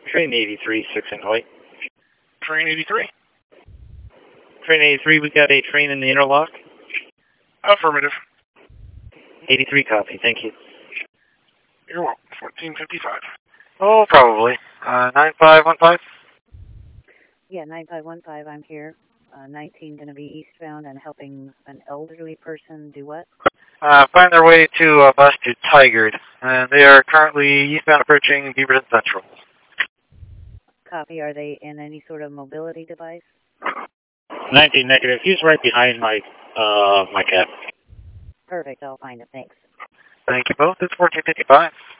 Train 83, 6 in Hawaii. Train 83. Train 83, we got a train in the interlock. Affirmative. 83 copy, thank you. You're welcome. 1455. Oh, probably. 9515? Yeah, 9515, I'm here. 19 going to be eastbound and helping an elderly person do what? Find their way to a bus to Tigard, and they are currently eastbound approaching Beaverton Central. Copy. Are they in any sort of mobility device? 19 negative. He's right behind my cab. Perfect. I'll find it. Thanks. Thank you both. It's 1455.